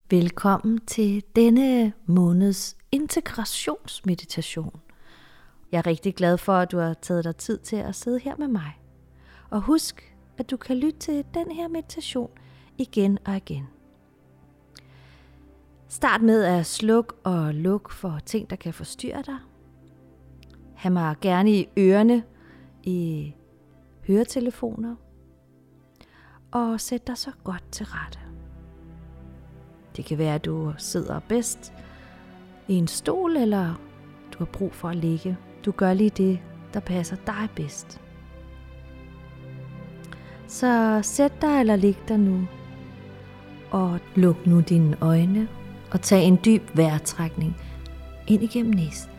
Velkommen til denne måneds integrationsmeditation. Jeg er rigtig glad for, at du har taget dig tid til at sidde her med mig. Og husk, at du kan lytte til den her meditation igen og igen. Start med at slukke og lukke for ting, der kan forstyrre dig. Ha' mig gerne i ørerne i høretelefoner. Og sæt dig så godt til rette. Det kan være, at du sidder bedst i en stol, eller du har brug for at ligge. Du gør lige det, der passer dig bedst. Så sæt dig eller lig dig nu, og luk nu dine øjne, og tag en dyb vejrtrækning ind igennem næsen.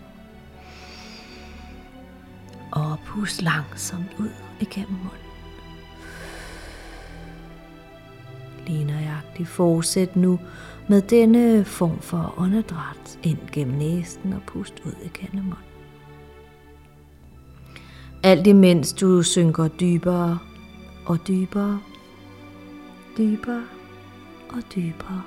Og pust langsomt ud igennem munden. Lige nøjagtigt fortsæt nu med denne form for åndedræt ind gennem næsen og pust ud igennem munden. Alt imens du synker dybere og dybere, dybere og dybere.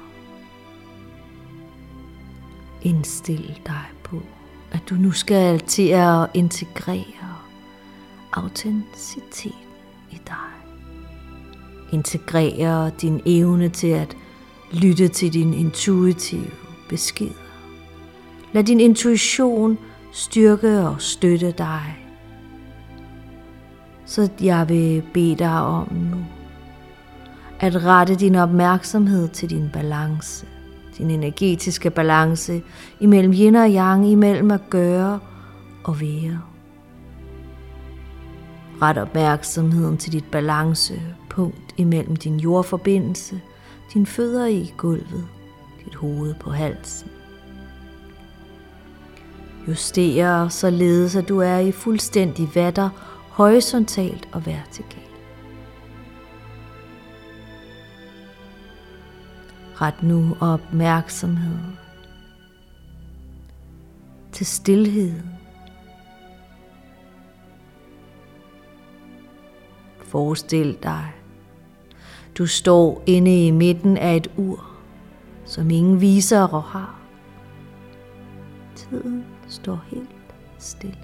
Indstil dig på, at du nu skal til at integrere autenticiteten i dig. Integrere din evne til at lytte til din intuitive beskeder. Lad din intuition styrke og støtte dig. Så jeg vil bede dig om nu at rette din opmærksomhed til din balance. Din energetiske balance imellem yin og yang, imellem at gøre og være. Ret opmærksomheden til dit balancepunkt imellem din jordforbindelse, dine fødder i gulvet, dit hoved på halsen. Juster således, at du er i fuldstændig vatter, horisontalt og vertikalt. Ret nu opmærksomhed til stilheden. Forestil dig, du står inde i midten af et ur, som ingen visere har. Tiden står helt stille.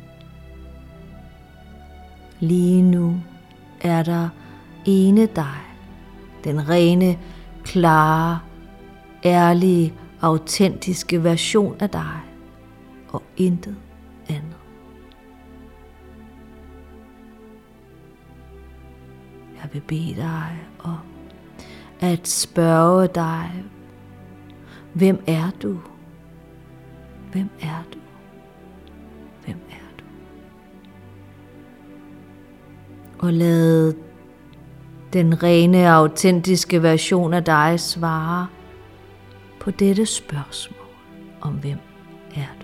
Lige nu er der ene dig, den rene, klare, ærlige, autentiske version af dig, og intet andet. Jeg vil bede dig om at spørge dig, hvem er du? Hvem er du? Hvem er du? Og lad den rene, autentiske version af dig svare på dette spørgsmål om hvem er du?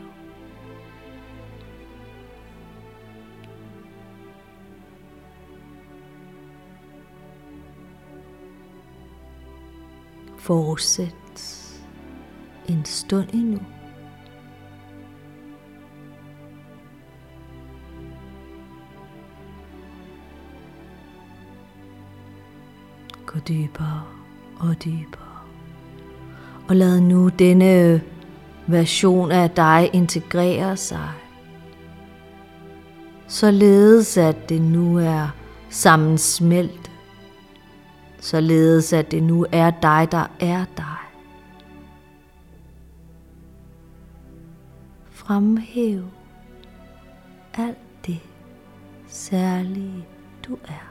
Fortsæt en stund endnu. Gå dybere og dybere. Og lad nu denne version af dig integrere sig. Således at det nu er sammensmeltet. Således at det nu er dig, der er dig. Fremhæv alt det særlige du er.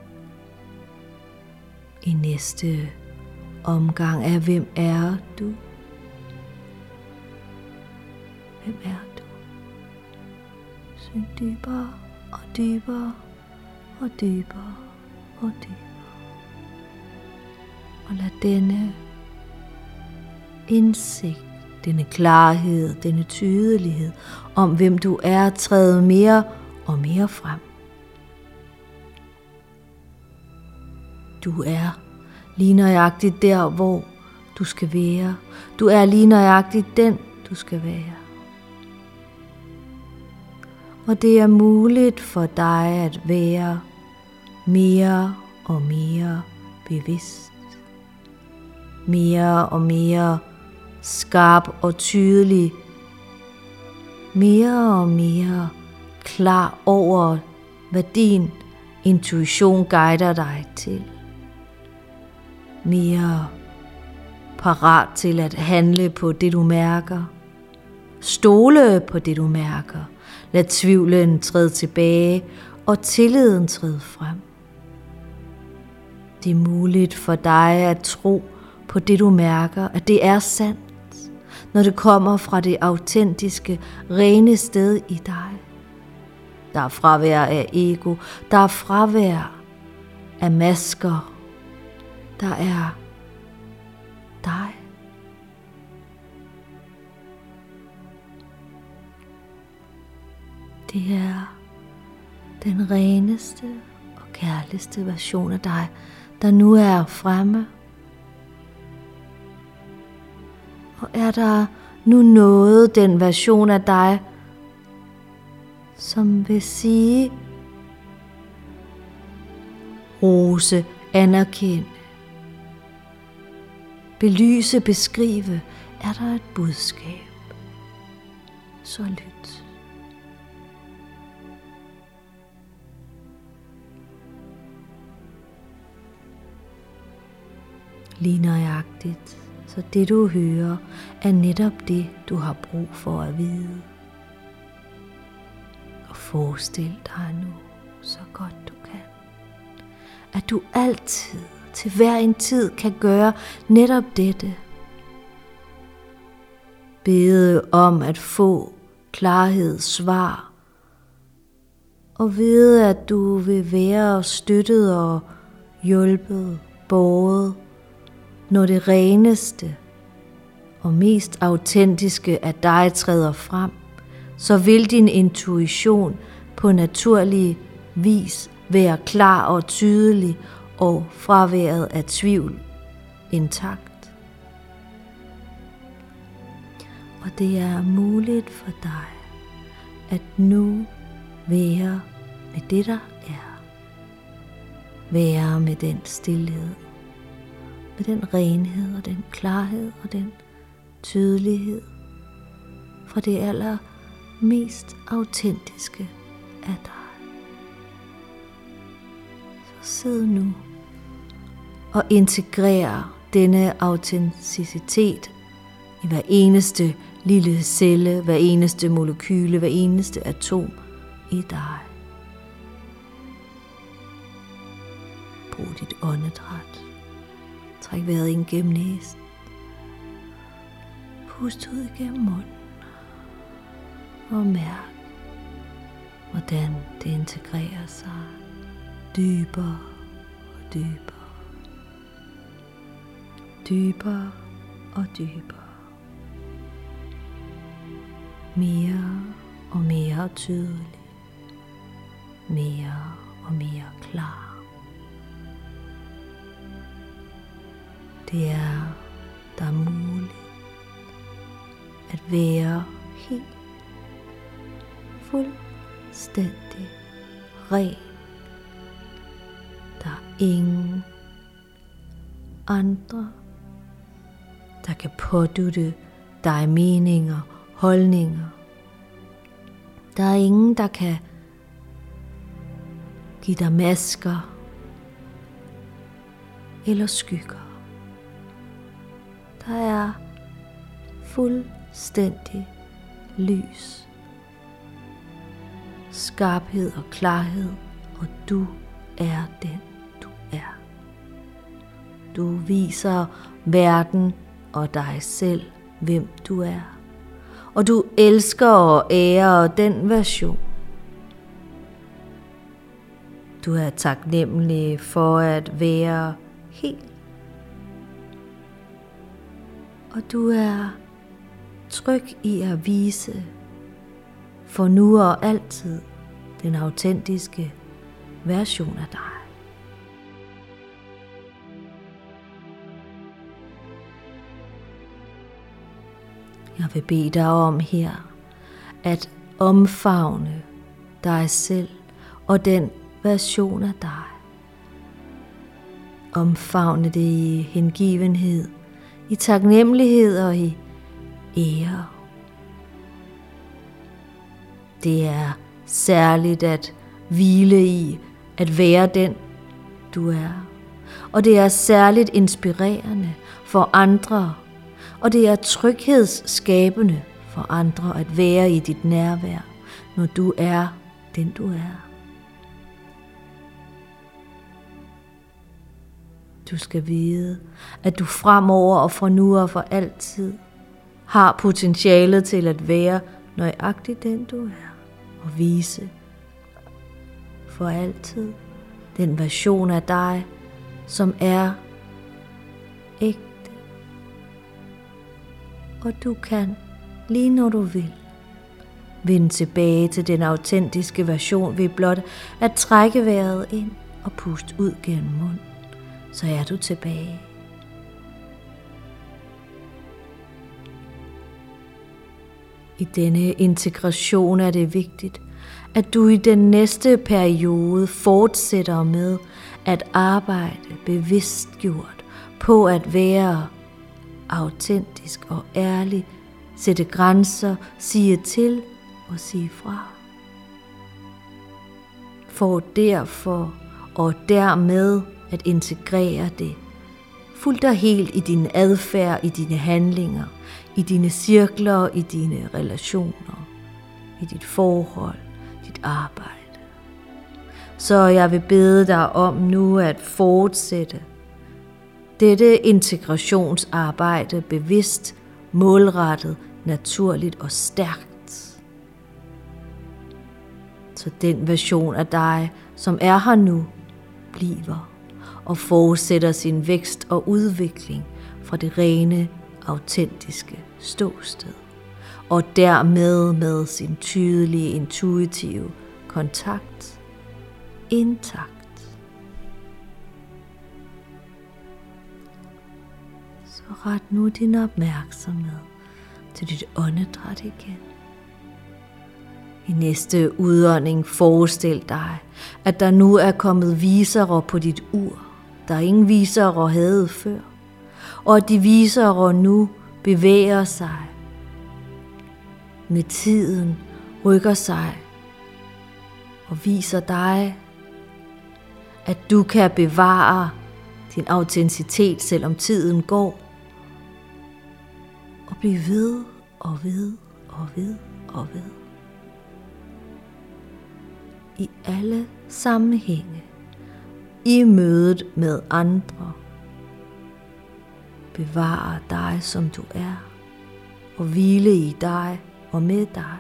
I næste omgang af hvem er du? Hvem er du? Synk dybere og dybere og dybere og dybere. Og lad denne indsigt, denne klarhed, denne tydelighed om hvem du er træde mere og mere frem. Du er lige nøjagtigt der, hvor du skal være. Du er lige nøjagtigt den, du skal være. Og det er muligt for dig at være mere og mere bevidst. mere og mere skarp og tydelig, mere og mere klar over, hvad din intuition guider dig til. Mere parat til at handle på det, du mærker. Stole på det, du mærker. Lad tvivlen træde tilbage og tilliden træde frem. Det er muligt for dig at tro på det, du mærker, at det er sandt, når det kommer fra det autentiske, rene sted i dig. Der er fravær af ego, der er fravær af masker, der er dig. Det er den reneste og kærligste version af dig, der nu er fremme. Og er der nu noget, den version af dig, som vil sige, rose, anerkende, belyse, beskrive, er der et budskab, så lyt. Lige nøjagtigt, så det du hører, er netop det, du har brug for at vide. Og forestil dig nu, så godt du kan, at du altid, til hver en tid, kan gøre netop dette. Bede om at få klarhed, svar, og vide, at du vil være støttet og hjulpet, båret, når det reneste og mest autentiske af dig træder frem, så vil din intuition på naturlig vis være klar og tydelig og fraværet af tvivl intakt. Og det er muligt for dig at nu være med det, der er. Være med den stilhed, med den renhed og den klarhed og den tydelighed fra det allermest autentiske af dig. Så sid nu og integrer denne autenticitet i hver eneste lille celle, hver eneste molekyle, hver eneste atom i dig. Brug dit åndedræt. Træk vejret ind gennem næsen. Pust ud igennem munden. Og mærk, hvordan det integrerer sig dybere og dybere. Dybere og dybere. Mere og mere tydelig. Mere og mere klar. Det er der muligt at være helt fuldstændig ren. Der er ingen andre, der kan pådutte dig meninger, holdninger. Der er ingen, der kan give dig masker eller skygger. Der er fuldstændig lys, skarphed og klarhed, og du er den, du er. Du viser verden og dig selv, hvem du er. Og du elsker og ærer den version. Du er taknemmelig for at være helt. Og du er tryg i at vise for nu og altid den autentiske version af dig. Jeg vil bede dig om her at omfavne dig selv og den version af dig. Omfavne det i hengivenhed, i taknemmelighed og i ære. Det er særligt at hvile i at være den, du er. Og det er særligt inspirerende for andre, og det er tryghedsskabende for andre at være i dit nærvær, når du er den, du er. Du skal vide, at du fremover og fra nu og for altid har potentialet til at være nøjagtig den, du er, og vise for altid den version af dig, som er ægte. Og du kan, lige når du vil, vende tilbage til den autentiske version ved blot at trække vejret ind og puste ud gennem munden. Så er du tilbage. I denne integration er det vigtigt, at du i den næste periode fortsætter med at arbejde bevidstgjort på at være autentisk og ærlig, sætte grænser, sige til og sige fra. For derfor og dermed at integrere det fuldt og helt i din adfærd, i dine handlinger, i dine cirkler, i dine relationer, i dit forhold, dit arbejde. Så jeg vil bede dig om nu at fortsætte dette integrationsarbejde bevidst, målrettet, naturligt og stærkt. Så den version af dig, som er her nu, bliver og fortsætter sin vækst og udvikling fra det rene, autentiske ståsted. Og dermed med sin tydelige, intuitive kontakt intakt. Så ret nu din opmærksomhed til dit åndedræt igen. I næste udånding forestil dig, at der nu er kommet visere på dit ur, der ingen visere havde før, og at de visere nu bevæger sig. Med tiden rykker sig og viser dig, at du kan bevare din autenticitet, selvom tiden går, og blive ved og ved og ved og ved. I alle sammenhænge, i mødet med andre, bevare dig som du er, og hvile i dig og med dig.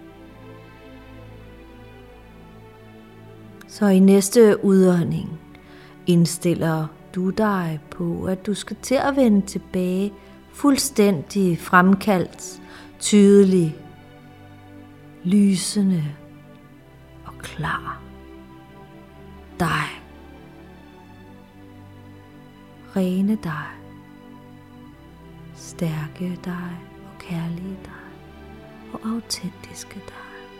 Så i næste udånding indstiller du dig på, at du skal til at vende tilbage fuldstændig fremkaldt, tydelig, lysende og klar. Dig. Rene dig. Stærke dig og kærlige dig og autentiske dig.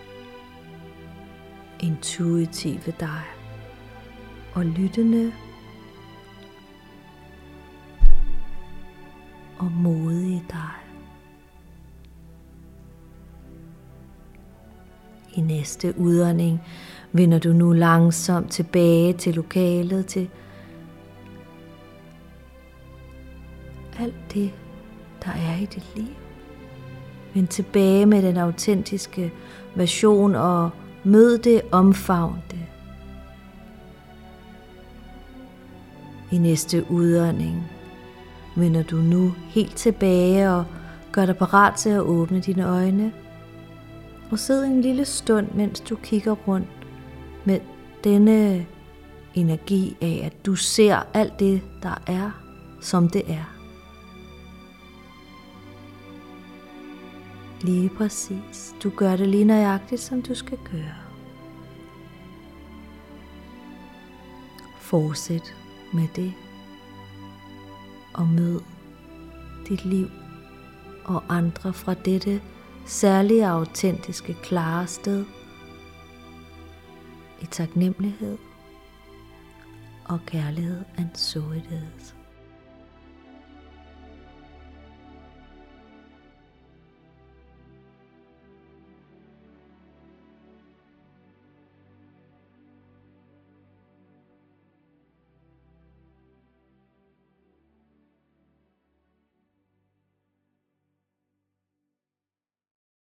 Intuitive dig og lyttende og modige dig. I næste udånding vender du nu langsomt tilbage til lokalet, til alt det, der er i dit liv. Vend tilbage med den autentiske version og mød det, omfavn det. I næste udånding vender du nu helt tilbage og gør dig parat til at åbne dine øjne. Og sid en lille stund, mens du kigger rundt med denne energi af, at du ser alt det, der er, som det er. Lige præcis. Du gør det lige nøjagtigt, som du skal gøre. Fortsæt med det. Og mød dit liv og andre fra dette særlige, autentiske, klare sted. I taknemmelighed og kærlighed, and so it is.